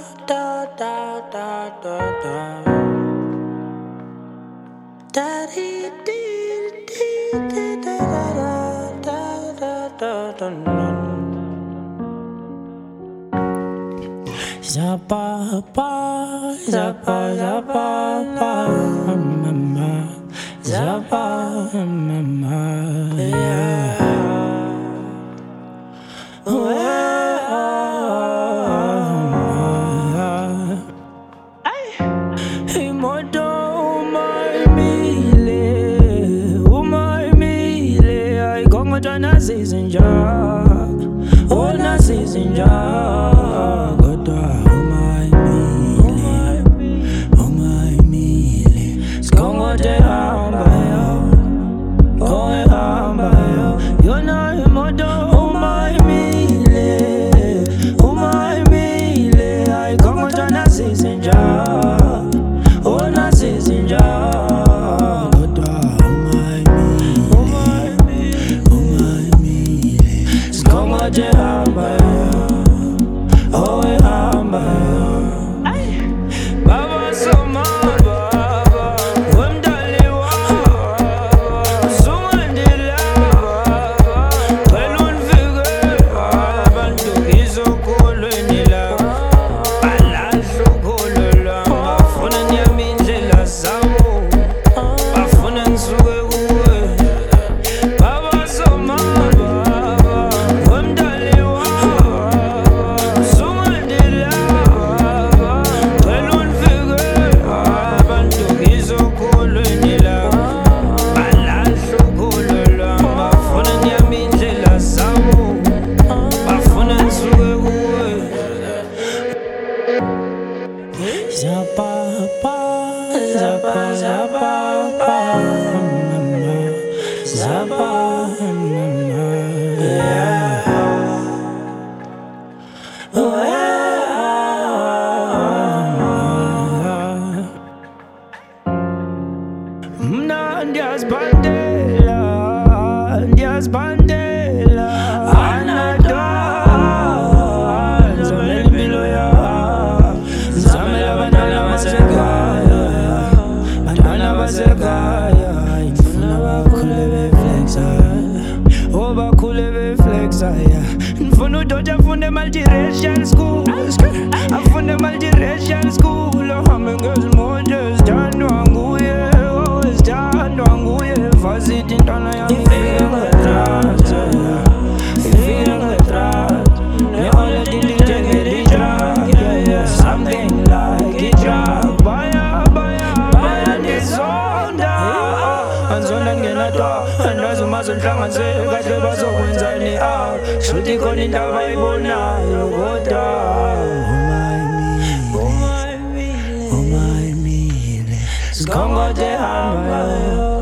da da da da da. Daddy dee dee dee da da da da da da da. Zappa pa zappa zappa pa mama zappa mama yeah. Nazizinja, oh nazizinja, goda, oh my mile, skongo te hamba yo, you're not modo, oh my mile, I kongo ta nazizinja, oh nazizinja. Zappa pa, zappa zappa pa, zappa yeah. Ndias bandela, anada, zomeli biloya, zamela banana mazekaya, infuna bakule beflexa, oh bakule beflexa, infuna udoda funde multiracial school, afunde multiracial school, ohambengezi models, standwa nguye, oh standwa nguye, vasit intwana yami ifike ngetraza, ne already nditenge dijak, yeah, something like dijak, baya ndizonda, anzonda ngenatwa, andazumazo nhlanganise, kahle bazokwenzani shuthi khona into abayibonayo kodwa oh my mile, sikhongo te hamba